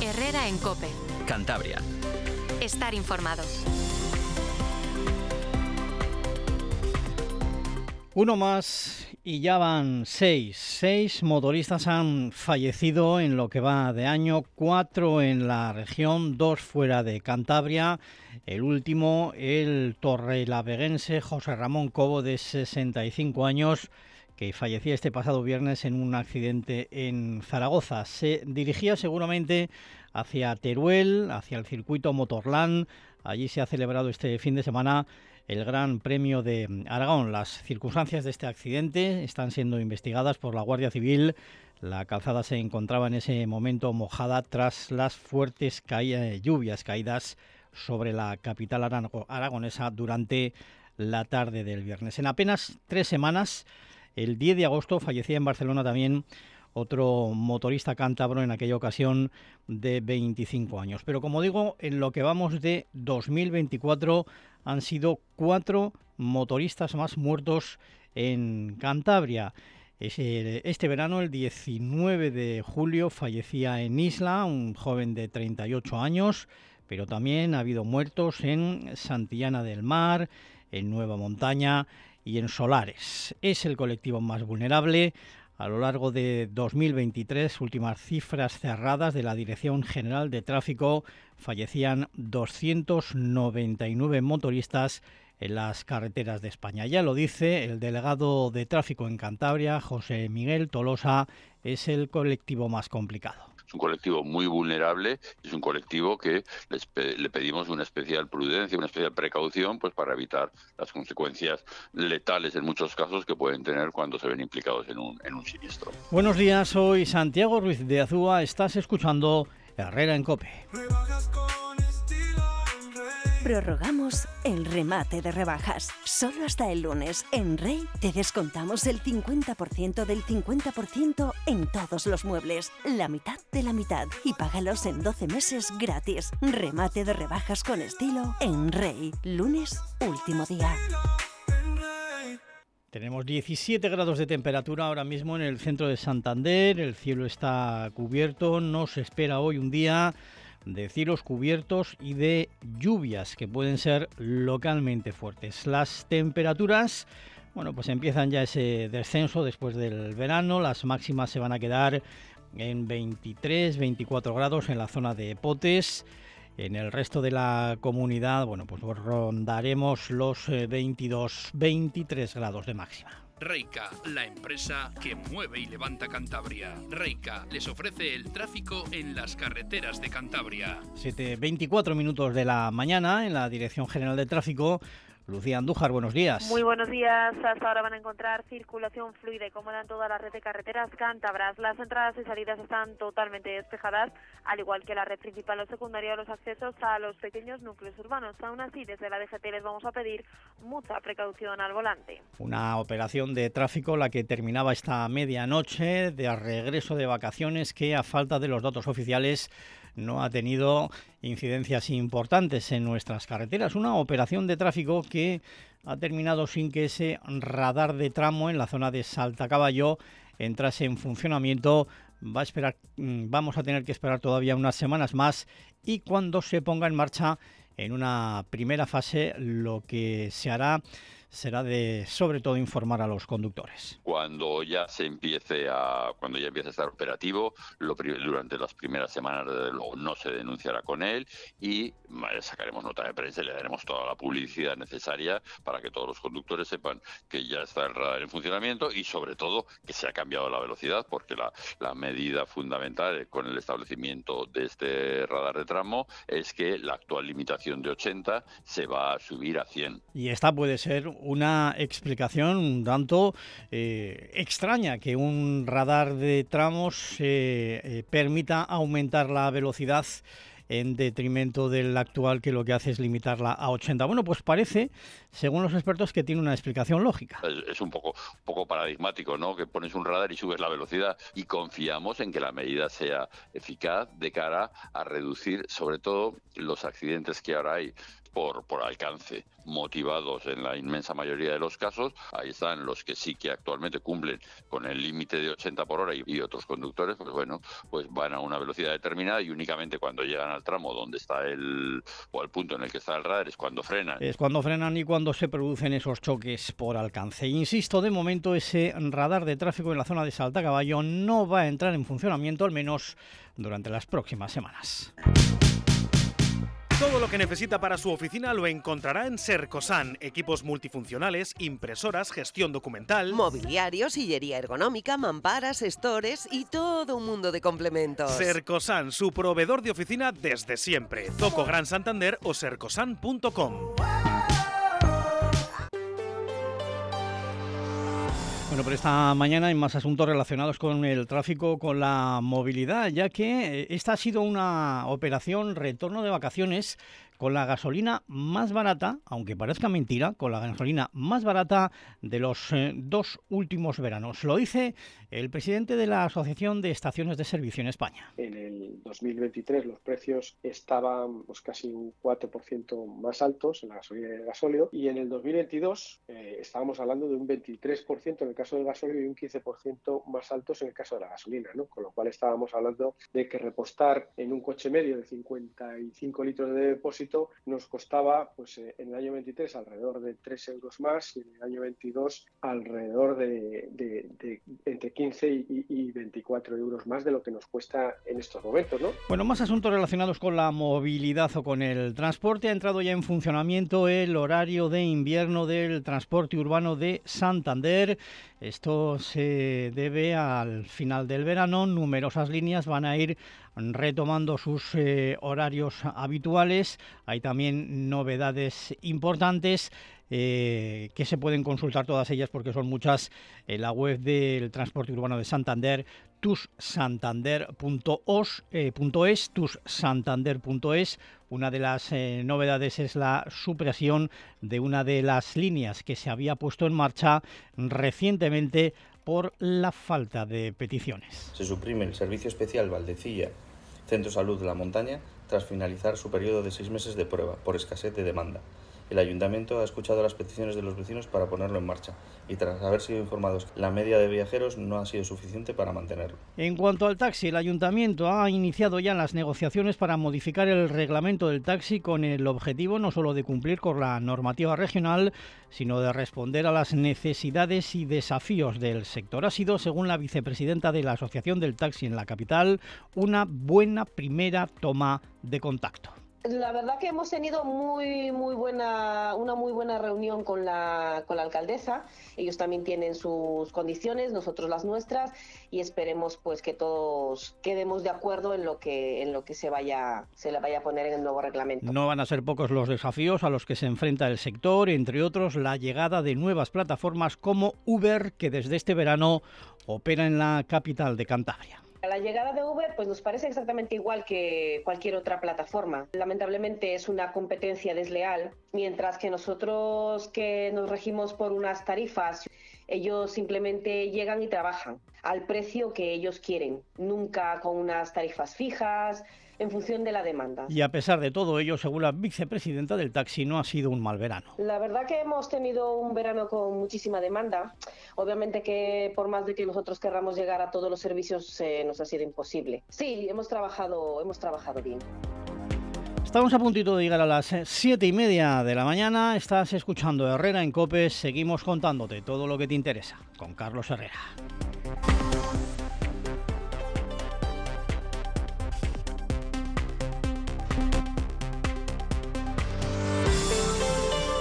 Herrera en COPE. Cantabria. Estar informado. Uno más y ya van seis. 6 motoristas han fallecido en lo que va de año, 4 en la región, 2 fuera de Cantabria. El último, el torrelaveguense José Ramón Cobo, de 65 años, que fallecía este pasado viernes en un accidente en Zaragoza. Se dirigía seguramente hacia Teruel, hacia el circuito Motorland. Allí se ha celebrado este fin de semana el Gran Premio de Aragón. Las circunstancias de este accidente están siendo investigadas por la Guardia Civil. La calzada se encontraba en ese momento mojada tras las fuertes lluvias caídas sobre la capital aragonesa durante la tarde del viernes. En apenas 3 semanas, el 10 de agosto, fallecía en Barcelona también otro motorista cántabro, en aquella ocasión de 25 años. Pero como digo, en lo que vamos de 2024 han sido 4 motoristas más muertos en Cantabria. Este verano, el 19 de julio, fallecía en Isla un joven de 38 años, pero también ha habido muertos en Santillana del Mar, en Nueva Montaña y en Solares. Es el colectivo más vulnerable. A lo largo de 2023, últimas cifras cerradas de la Dirección General de Tráfico, fallecían 299 motoristas en las carreteras de España. Ya lo dice el delegado de Tráfico en Cantabria, José Miguel Tolosa, es el colectivo más complicado. Es un colectivo muy vulnerable, es un colectivo que le pedimos una especial prudencia, una especial precaución, pues para evitar las consecuencias letales en muchos casos que pueden tener cuando se ven implicados en un siniestro. Buenos días, soy Santiago Ruiz de Azúa, estás escuchando Herrera en COPE. Prorrogamos el remate de rebajas. Solo hasta el lunes, en Rey, te descontamos el 50% del 50% en todos los muebles. La mitad de la mitad. Y págalos en 12 meses gratis. Remate de rebajas con estilo en Rey. Lunes, último día. Tenemos 17 grados de temperatura ahora mismo en el centro de Santander. El cielo está cubierto. Nos espera hoy un día de cielos cubiertos y de lluvias que pueden ser localmente fuertes. Las temperaturas, bueno, pues empiezan ya ese descenso después del verano. Las máximas se van a quedar en 23, 24 grados en la zona de Potes. En el resto de la comunidad, bueno, pues rondaremos los 22, 23 grados de máxima. Reica, la empresa que mueve y levanta Cantabria. Reica les ofrece el tráfico en las carreteras de Cantabria. 7:24 minutos de la mañana en la Dirección General de Tráfico. Lucía Andújar, buenos días. Muy buenos días. Hasta ahora van a encontrar circulación fluida y cómoda en toda la red de carreteras cántabras. Las entradas y salidas están totalmente despejadas, al igual que la red principal o secundaria o los accesos a los pequeños núcleos urbanos. Aún así, desde la DGT les vamos a pedir mucha precaución al volante. Una operación de tráfico la que terminaba esta medianoche de regreso de vacaciones, que a falta de los datos oficiales no ha tenido incidencias importantes en nuestras carreteras. Una operación de tráfico que ha terminado sin que ese radar de tramo en la zona de Saltacaballo entrase en funcionamiento. Vamos a tener que esperar todavía unas semanas más, y cuando se ponga en marcha en una primera fase, lo que se hará será de, sobre todo, informar a los conductores. Cuando ya empiece a estar operativo, durante las primeras semanas, desde luego, no se denunciará con él, y sacaremos nota de prensa y le daremos toda la publicidad necesaria para que todos los conductores sepan que ya está el radar en funcionamiento, y sobre todo que se ha cambiado la velocidad, porque la medida fundamental con el establecimiento de este radar de tramo es que la actual limitación de 80 se va a subir a 100. Y esta puede ser una explicación un tanto extraña, que un radar de tramos permita aumentar la velocidad en detrimento del actual, que lo que hace es limitarla a 80. Bueno, pues parece, según los expertos, que tiene una explicación lógica. Es un poco paradigmático, ¿no? Que pones un radar y subes la velocidad, y confiamos en que la medida sea eficaz de cara a reducir, sobre todo, los accidentes que ahora hay por alcance, motivados en la inmensa mayoría de los casos. Ahí están los que sí que actualmente cumplen con el límite de 80 por hora y otros conductores, pues bueno, pues van a una velocidad determinada y únicamente cuando llegan al tramo donde está o al punto en el que está el radar es cuando frenan. Es cuando frenan y cuando se producen esos choques por alcance. Insisto, de momento ese radar de tráfico en la zona de Saltacaballo no va a entrar en funcionamiento, al menos durante las próximas semanas. Todo lo que necesita para su oficina lo encontrará en Sercosan. Equipos multifuncionales, impresoras, gestión documental, mobiliario, sillería ergonómica, mamparas, stores y todo un mundo de complementos. Sercosan, su proveedor de oficina desde siempre. Zoco Gran Santander o sercosan.com. Bueno, pero esta mañana hay más asuntos relacionados con el tráfico, con la movilidad, ya que esta ha sido una operación retorno de vacaciones con la gasolina más barata, aunque parezca mentira, con la gasolina más barata de los 2 últimos veranos. Lo dice el presidente de la Asociación de Estaciones de Servicio en España. En el 2023 los precios estaban casi un 4% más altos en la gasolina y el gasóleo, y en el 2022 estábamos hablando de un 23% en el caso del gasóleo y un 15% más altos en el caso de la gasolina, ¿no? Con lo cual estábamos hablando de que repostar en un coche medio de 55 litros de depósito nos costaba en el año 23 alrededor de 3 euros más y en el año 22 alrededor de entre 15 y 24 euros más de lo que nos cuesta en estos momentos, ¿no? Bueno, más asuntos relacionados con la movilidad o con el transporte. Ha entrado ya en funcionamiento el horario de invierno del transporte urbano de Santander. Esto se debe al final del verano. Numerosas líneas van a ir retomando sus horarios habituales. Hay también novedades importantes que se pueden consultar todas ellas porque son muchas en la web del transporte urbano de Santander, tussantander.es. Una de las novedades es la supresión de una de las líneas que se había puesto en marcha recientemente por la falta de peticiones. Se suprime el servicio especial Valdecilla Centro Salud de la Montaña tras finalizar su periodo de 6 meses de prueba por escasez de demanda. El Ayuntamiento ha escuchado las peticiones de los vecinos para ponerlo en marcha y tras haber sido informados que la media de viajeros no ha sido suficiente para mantenerlo. En cuanto al taxi, el Ayuntamiento ha iniciado ya las negociaciones para modificar el reglamento del taxi con el objetivo no solo de cumplir con la normativa regional, sino de responder a las necesidades y desafíos del sector. Ha sido, según la vicepresidenta de la Asociación del Taxi en la capital, una buena primera toma de contacto. La verdad que hemos tenido una muy buena reunión con la alcaldesa. Ellos también tienen sus condiciones, nosotros las nuestras, y esperemos pues que todos quedemos de acuerdo en lo que se le vaya a poner en el nuevo reglamento. No van a ser pocos los desafíos a los que se enfrenta el sector, entre otros la llegada de nuevas plataformas como Uber, que desde este verano opera en la capital de Cantabria. La llegada de Uber pues nos parece exactamente igual que cualquier otra plataforma. Lamentablemente es una competencia desleal, mientras que nosotros que nos regimos por unas tarifas, ellos simplemente llegan y trabajan al precio que ellos quieren, nunca con unas tarifas fijas, en función de la demanda. Y a pesar de todo ello, según la vicepresidenta del taxi, no ha sido un mal verano. La verdad que hemos tenido un verano con muchísima demanda. Obviamente que por más de que nosotros querramos llegar a todos los servicios, nos ha sido imposible. Sí, hemos trabajado bien. Estamos a puntito de llegar a las 7:30 de la mañana. Estás escuchando Herrera en COPE. Seguimos contándote todo lo que te interesa con Carlos Herrera.